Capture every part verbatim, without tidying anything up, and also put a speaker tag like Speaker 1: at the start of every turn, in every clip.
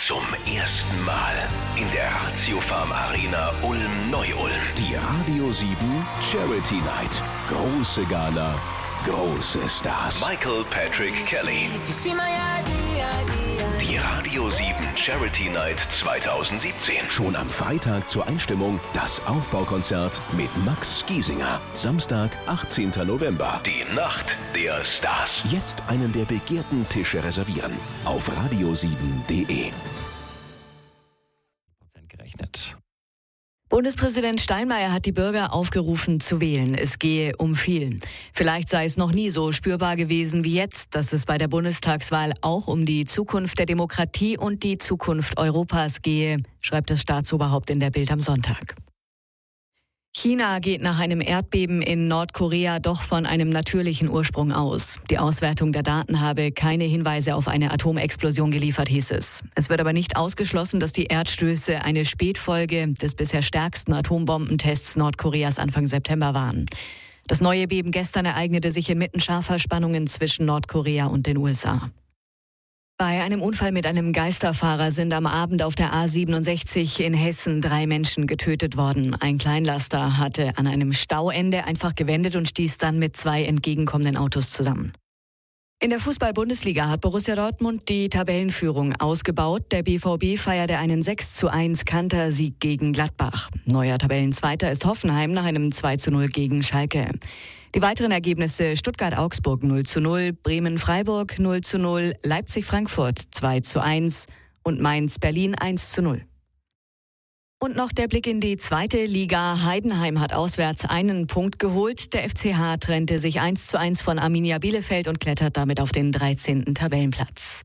Speaker 1: Zum ersten Mal in der Ratiofarm Arena Ulm-Neu-Ulm. Die Radio sieben Charity Night. Große Gala, große Stars. Michael Patrick Kelly. Die Radio sieben Charity Night zweitausendsiebzehn. Schon am Freitag zur Einstimmung das Aufbaukonzert mit Max Giesinger. Samstag, achtzehnten November. Die Nacht der Stars. Jetzt einen der begehrten Tische reservieren. Auf radio sieben punkt de.
Speaker 2: Gerechnet.
Speaker 3: Bundespräsident Steinmeier hat die Bürger aufgerufen zu wählen. Es gehe um viel. Vielleicht sei es noch nie so spürbar gewesen wie jetzt, dass es bei der Bundestagswahl auch um die Zukunft der Demokratie und die Zukunft Europas gehe, schreibt das Staatsoberhaupt in der Bild am Sonntag. China geht nach einem Erdbeben in Nordkorea doch von einem natürlichen Ursprung aus. Die Auswertung der Daten habe keine Hinweise auf eine Atomexplosion geliefert, hieß es. Es wird aber nicht ausgeschlossen, dass die Erdstöße eine Spätfolge des bisher stärksten Atombombentests Nordkoreas Anfang September waren. Das neue Beben gestern ereignete sich inmitten scharfer Spannungen zwischen Nordkorea und den U S A. Bei einem Unfall mit einem Geisterfahrer sind am Abend auf der A siebenundsechzig in Hessen drei Menschen getötet worden. Ein Kleinlaster hatte an einem Stauende einfach gewendet und stieß dann mit zwei entgegenkommenden Autos zusammen. In der Fußball-Bundesliga hat Borussia Dortmund die Tabellenführung ausgebaut. Der B V B feierte einen sechs zu eins Kantersieg gegen Gladbach. Neuer Tabellenzweiter ist Hoffenheim nach einem zwei zu null gegen Schalke. Die weiteren Ergebnisse: Stuttgart-Augsburg null zu null, Bremen-Freiburg null zu null, Leipzig-Frankfurt zwei zu eins und Mainz-Berlin eins zu null. Und noch der Blick in die zweite Liga. Heidenheim hat auswärts einen Punkt geholt. Der F C H trennte sich eins zu eins von Arminia Bielefeld und klettert damit auf den dreizehnten Tabellenplatz.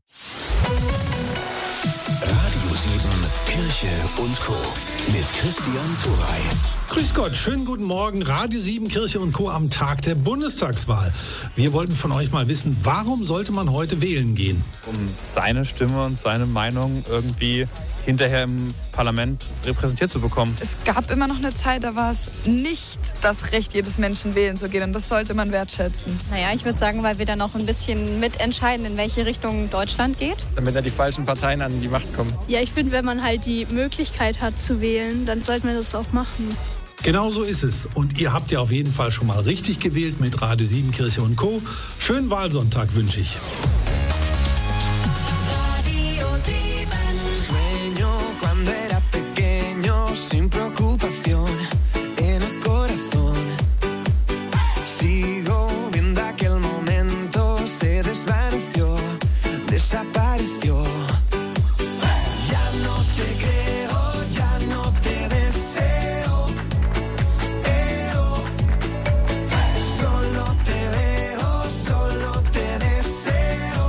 Speaker 1: Radio sieben Kirche und Co. mit Christian Thuray.
Speaker 4: Grüß Gott, schönen guten Morgen. Radio sieben Kirche und Co. am Tag der Bundestagswahl. Wir wollten von euch mal wissen, warum sollte man heute wählen gehen?
Speaker 2: Um seine Stimme und seine Meinung irgendwie hinterher im Parlament repräsentiert zu bekommen.
Speaker 5: Es gab immer noch eine Zeit, da war es nicht das Recht jedes Menschen wählen zu gehen und das sollte man wertschätzen.
Speaker 6: Naja, ich würde sagen, weil wir dann auch ein bisschen mitentscheiden, in welche Richtung Deutschland geht.
Speaker 2: Damit da die falschen Parteien an die Macht kommen.
Speaker 7: Ja, ich finde, wenn man halt die Möglichkeit hat zu wählen, dann sollte man das auch machen.
Speaker 4: Genau so ist es. Und ihr habt ja auf jeden Fall schon mal richtig gewählt mit Radio sieben Kirche und Co. Schönen Wahlsonntag wünsche ich.
Speaker 8: Sin preocupación en el corazón. Sigo viendo aquel momento, se desvaneció, desapareció. Ya no te creo, ya no te deseo. Eo. Solo te veo, solo te deseo.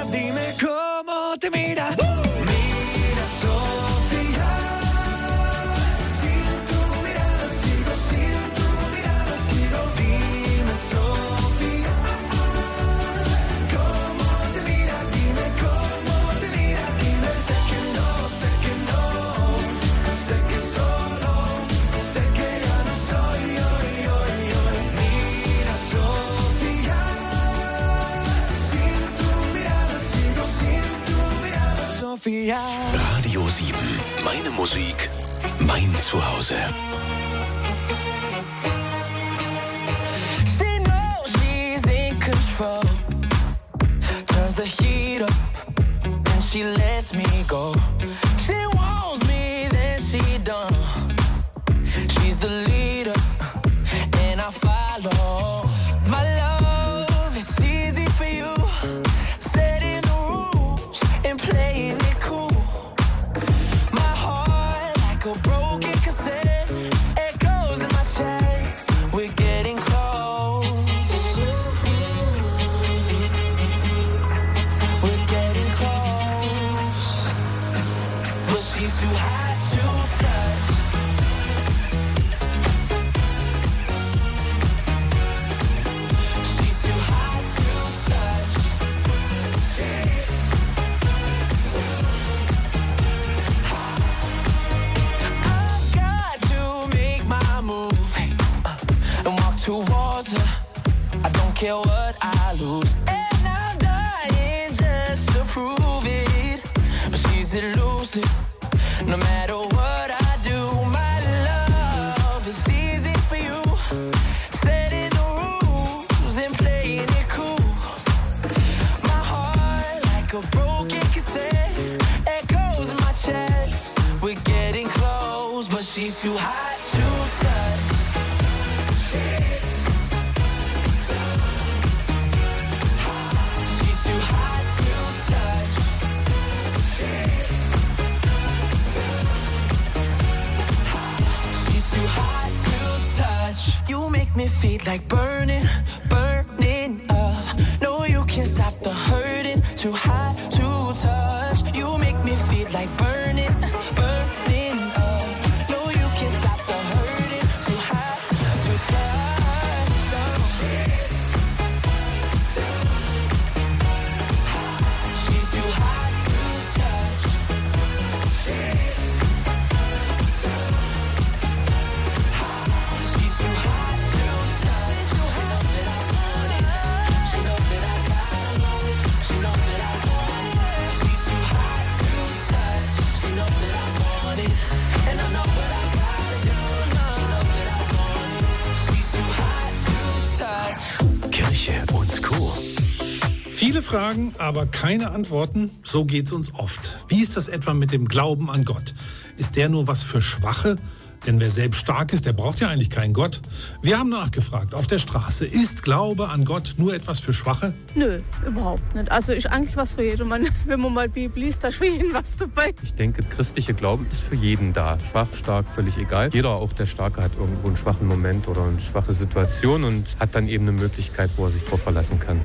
Speaker 8: dime cómo te mira. Mira, Sofía, sin tu mirada sigo, sin tu mirada sigo. Dime, Sofía, cómo te mira, dime cómo te mira, dime. Sé que no, sé que no, sé que solo, sé que ya no soy hoy, hoy, hoy. Mira, Sofía, sin tu mirada sigo, sin tu mirada, Sofía.
Speaker 1: Radio sieben. Meine Musik, mein Zuhause.
Speaker 8: She knows she's in control. Turns the heat up and she lets me go. She wants me, then she don't. She's the leader and I follow. My love, it's easy for you. Setting the rules and playing it cool. My heart like a broken cassette. Echoes in my chest. We're getting close. We're getting close. But she's too hot to touch. She's too hot to touch. I've got to make my move uh, and walk towards her. I don't care what I lose, and I'm dying just to prove it. But she's elusive, no matter what I do. My love is easy for you. Setting the rules and playing it cool. My heart like a broken cassette. Echoes in my chest. We're getting close, but she's too hot to touch. She's too hot to touch. She's too hot to touch. You make me feel like burning, burning up. No, you can't stop the hurting. Too hot to touch. You make me feel like burning, burning up. No, you can't stop the hurting. Too hot to touch. She's too hot to touch. She's too hot to touch. She knows that I want it. She knows that I got it. She knows that I want it. She's too hot to touch. She knows that I want it. And I know what I gotta do. She knows that I want it. She's too hot to touch.
Speaker 1: Kirche und Co.
Speaker 4: Viele Fragen, aber keine Antworten. So geht's uns oft. Wie ist das etwa mit dem Glauben an Gott? Ist der nur was für Schwache? Denn wer selbst stark ist, der braucht ja eigentlich keinen Gott. Wir haben nachgefragt auf der Straße. Ist Glaube an Gott nur etwas für Schwache?
Speaker 7: Nö, überhaupt nicht. Also ist eigentlich was für jedermann. Wenn man mal Bibel liest, da ist für jeden was dabei.
Speaker 2: Ich denke, christlicher Glauben ist für jeden da. Schwach, stark, völlig egal. Jeder, auch der Starke, hat irgendwo einen schwachen Moment oder eine schwache Situation und hat dann eben eine Möglichkeit, wo er sich drauf verlassen kann.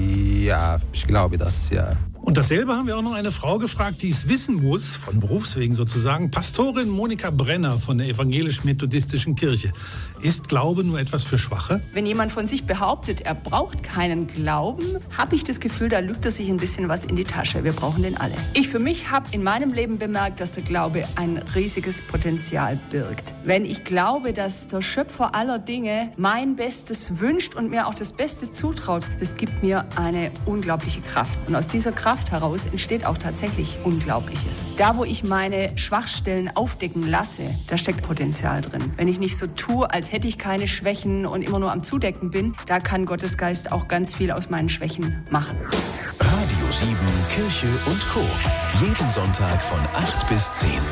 Speaker 9: Ja, ich glaube das, ja.
Speaker 4: Und dasselbe haben wir auch noch eine Frau gefragt, die es wissen muss, von Berufswegen sozusagen, Pastorin Monika Brenner von der evangelisch-methodistischen Kirche. Ist Glaube nur etwas für Schwache?
Speaker 10: Wenn jemand von sich behauptet, er braucht keinen Glauben, habe ich das Gefühl, da lügt er sich ein bisschen was in die Tasche. Wir brauchen den alle. Ich für mich habe in meinem Leben bemerkt, dass der Glaube ein riesiges Potenzial birgt. Wenn ich glaube, dass der Schöpfer aller Dinge mein Bestes wünscht und mir auch das Beste zutraut, das gibt mir eine unglaubliche Kraft. Und aus dieser Kraft heraus entsteht auch tatsächlich Unglaubliches. Da, wo ich meine Schwachstellen aufdecken lasse, da steckt Potenzial drin. Wenn ich nicht so tue, als hätte ich keine Schwächen und immer nur am Zudecken bin, da kann Gottes Geist auch ganz viel aus meinen Schwächen machen.
Speaker 1: Radio sieben, Kirche und Co. Jeden Sonntag von acht bis zehn.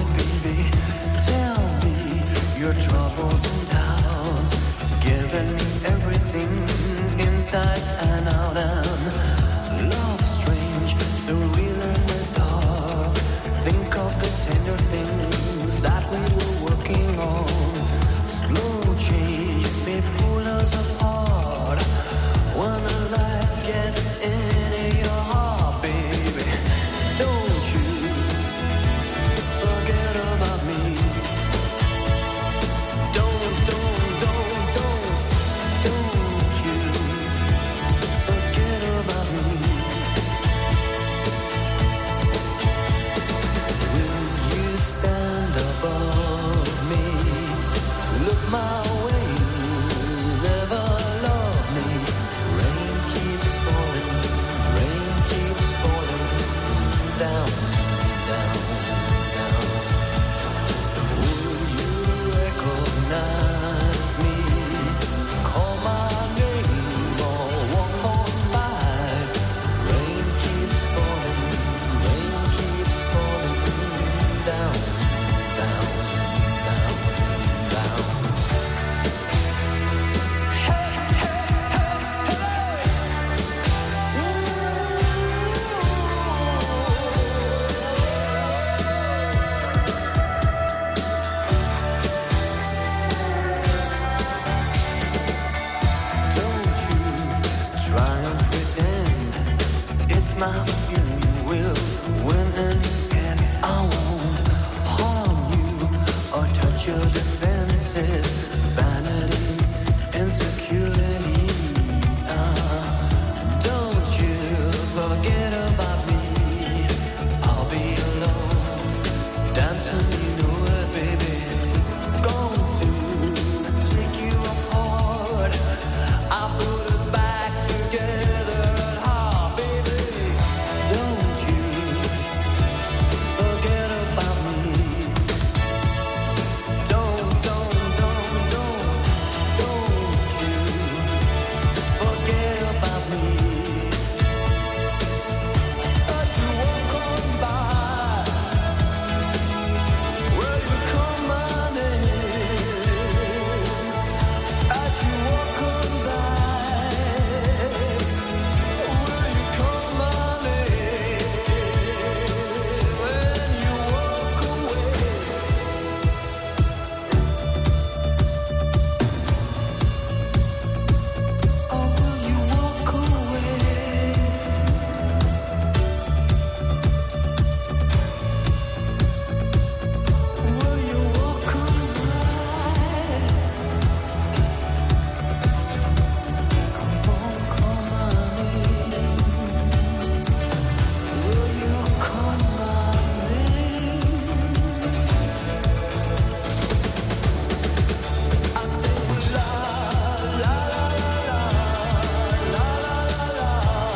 Speaker 8: Troubles and doubts, giving me my way, never love me. Rain keeps falling, rain keeps falling down, down, down. Will you recognize me? Call my name or walk on by. Rain keeps falling, rain keeps falling down, down, down, down. Hey, hey, hey, hey. Don't you try and pretend it's my feeling will win in the end. I won't harm you or touch your defenses. Vanity, insecurity. Uh, don't you forget about me. I'll be alone, dancing, you know it, baby. Going to take you apart. I put us back together at heart, baby. Don't you forget about me. Don't, don't, don't, don't, don't you forget about me. As you walk on by, will you call my name? As you walk on by, will you call my name? When you walk away. Oh, will you walk away? Will you walk away? Come on, call my name. Will you call my name? I say la la la la la la la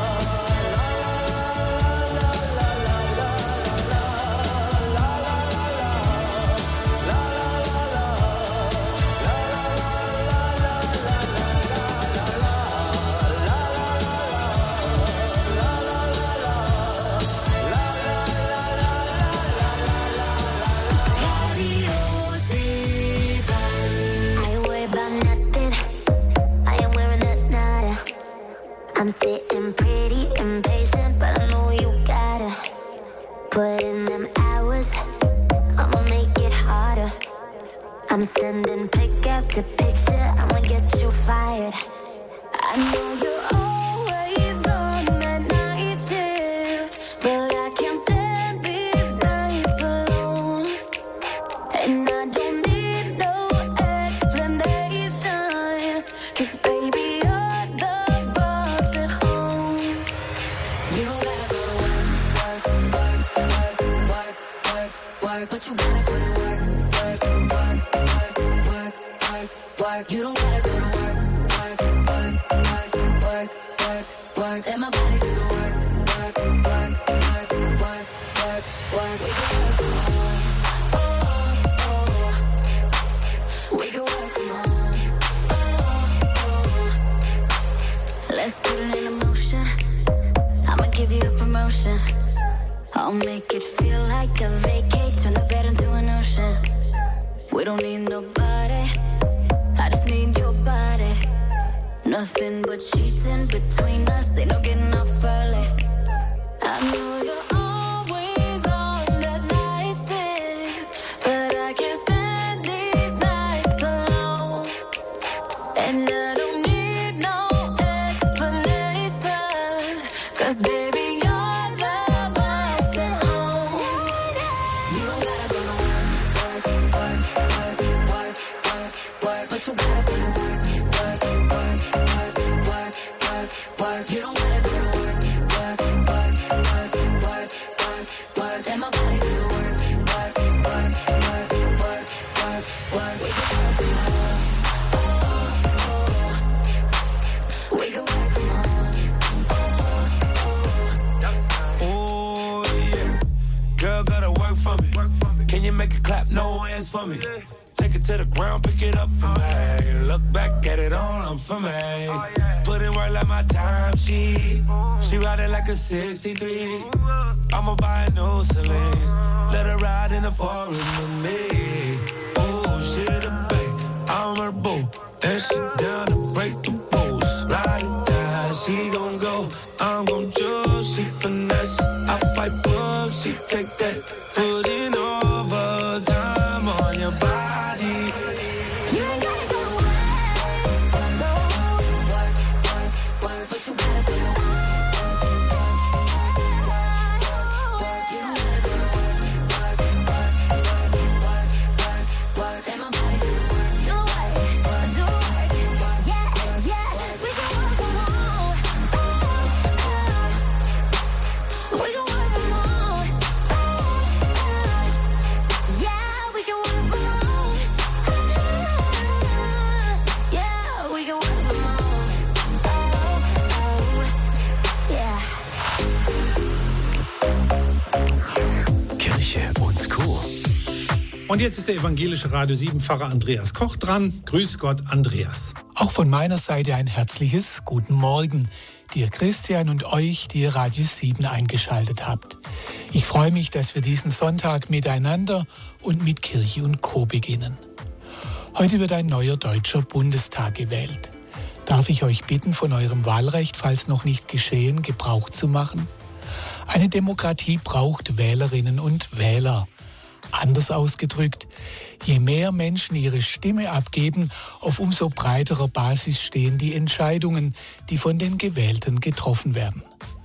Speaker 11: I ain't worried about nothing. I am wearing a nada. I'm sitting pretty impatient, but I know you gotta put in them hours. I'ma make it harder. I'm sending pick after picture. I'ma get you fired. I know you're always on that night shift, but I can't stand these nights alone. And I don't need no explanation, 'cause baby, you're the boss at home. You don't gotta go to work, work, work, work, work, work, work, but you gotta go to work, work, work, work, work, work, work. You don't gotta go to work, work, work, work, work, work, work. Let my body do the work, work, work, work, work, work, work. We can work from home. Oh, oh. We can work from home. Oh, oh. Let's put it in motion. I'ma give you a promotion. I'll make it feel like a vacate. Turn the bed into an ocean. We don't need nobody. I just need your body. Nothing but sheets in between us. Ain't no getting off early. I know you're always on that night shift, but I can't stand these nights alone. And I don't need no explanation, 'cause baby, you're the boss at home. You don't gotta go to work, work, work, work, work, work, work, but you gotta go to work, work, work, work, work, work, work. You don't gotta go to work, work, work, work, work, work, work. Let my body do the work, work, work, work, work, work, work. We can work from home.
Speaker 8: for me. Take it to the ground, pick it up for me. Look back at it all, I'm for me. Put in work like my time sheet. She ride it like a sixty-three. I'ma buy a new Celine. Let her ride in the forest with me. Oh, she the babe, I'm her boo. And she down to break the rules. Ride it down, she gon' go. I'm gon' choose, she finesse. I fight up, she take that. Put in overtime on your body.
Speaker 11: You ain't gotta go away, no. Work, work, work, but you gotta put in work.
Speaker 4: Und jetzt ist der evangelische Radio sieben Pfarrer Andreas Koch dran. Grüß Gott, Andreas.
Speaker 12: Auch von meiner Seite ein herzliches Guten Morgen, dir Christian und euch, die ihr Radio sieben eingeschaltet habt. Ich freue mich, dass wir diesen Sonntag miteinander und mit Kirche und Co. beginnen. Heute wird ein neuer deutscher Bundestag gewählt. Darf ich euch bitten, von eurem Wahlrecht, falls noch nicht geschehen, Gebrauch zu machen? Eine Demokratie braucht Wählerinnen und Wähler. Anders ausgedrückt, je mehr Menschen ihre Stimme abgeben, auf umso breiterer Basis stehen die Entscheidungen, die von den Gewählten getroffen werden.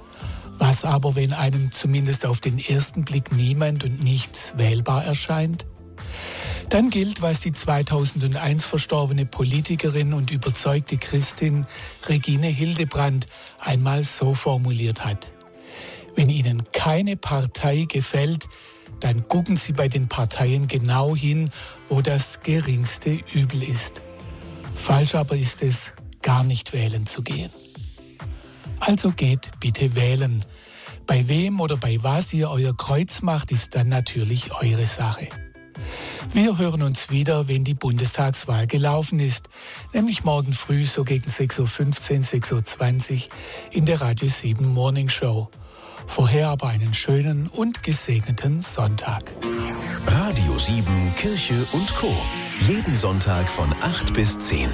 Speaker 12: Was aber, wenn einem zumindest auf den ersten Blick niemand und nichts wählbar erscheint? Dann gilt, was die zweitausendeins verstorbene Politikerin und überzeugte Christin Regine Hildebrandt einmal so formuliert hat: Wenn Ihnen keine Partei gefällt, dann gucken Sie bei den Parteien genau hin, wo das geringste Übel ist. Falsch aber ist es, gar nicht wählen zu gehen. Also geht bitte wählen. Bei wem oder bei was ihr euer Kreuz macht, ist dann natürlich eure Sache. Wir hören uns wieder, wenn die Bundestagswahl gelaufen ist, nämlich morgen früh so gegen sechs Uhr fünfzehn, sechs Uhr zwanzig in der Radio sieben Morning Show. Vorher aber einen schönen und gesegneten Sonntag.
Speaker 1: Radio sieben, Kirche und Co. Jeden Sonntag von acht bis zehn.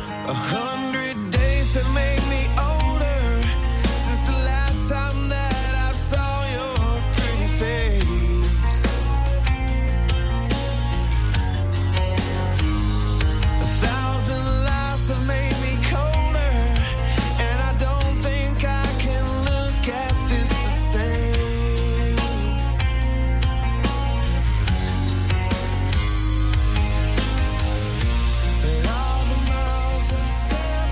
Speaker 8: Separated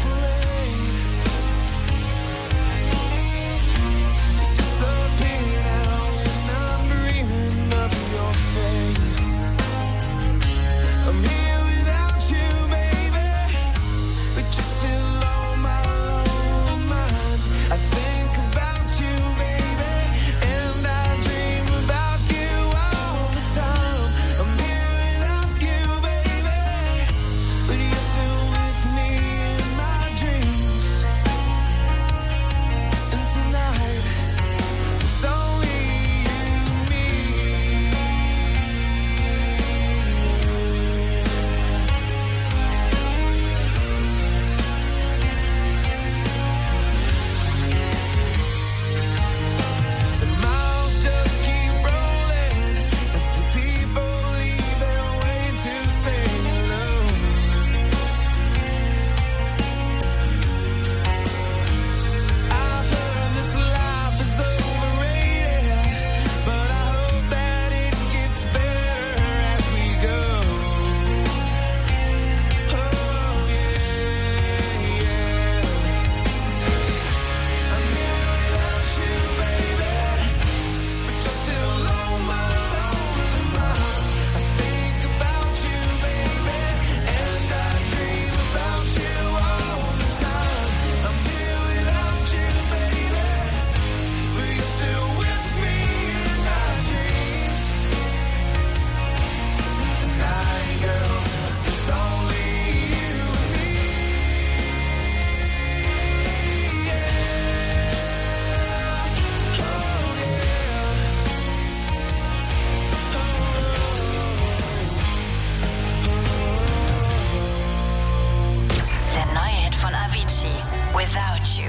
Speaker 13: without you.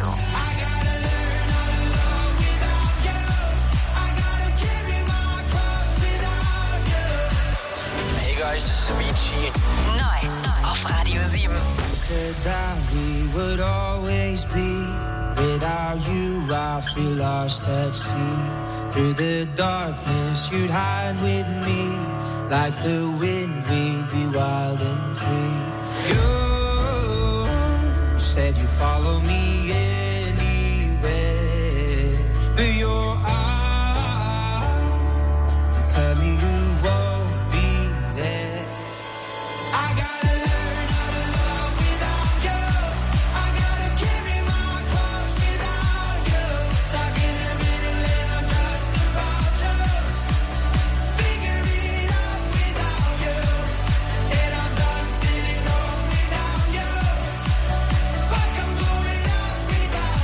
Speaker 8: Hey guys, this is Avicii.
Speaker 13: Neu auf Radio sieben.
Speaker 8: That we would always be. Without you, I feel lost at sea. Through the darkness, you'd hide with me. Like the wind, we'd be wild and free. You said you'd follow me anywhere. But your eyes tell me you won't be there. I gotta learn how to love without you. I gotta carry my cross without you. Stuck in the middle and I'm just about to figure it out without you. And I'm done sitting home without you. Fuck, I'm going out without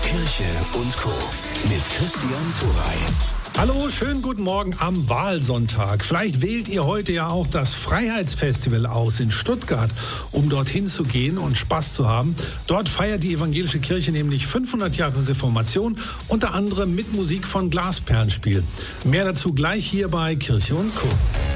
Speaker 1: Kirche und Co. mit Christian Turey.
Speaker 4: Hallo, schönen guten Morgen am Wahlsonntag. Vielleicht wählt ihr heute ja auch das Freiheitsfestival aus in Stuttgart, um dorthin zu gehen und Spaß zu haben. Dort feiert die evangelische Kirche nämlich fünfhundert Jahre Reformation, unter anderem mit Musik von Glasperlenspiel. Mehr dazu gleich hier bei Kirche und Co.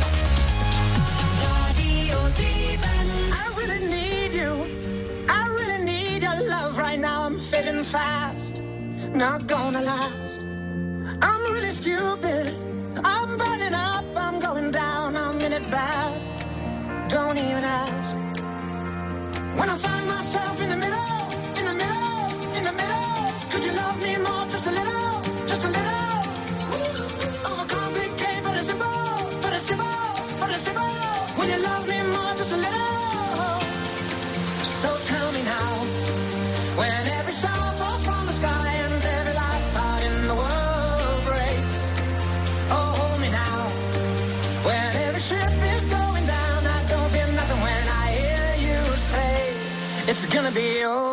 Speaker 14: Not gonna last. I'm really stupid. I'm burning up. I'm going down. I'm in it bad. Don't even ask. When I find myself in the middle, in the middle, in the middle, could you love me more? Just a little, just a little. Overcomplicate, but it's simple, but it's simple, but it's simple. When you love me more, just a little. So tell me now, when every star falls from the sky. It's gonna be alright.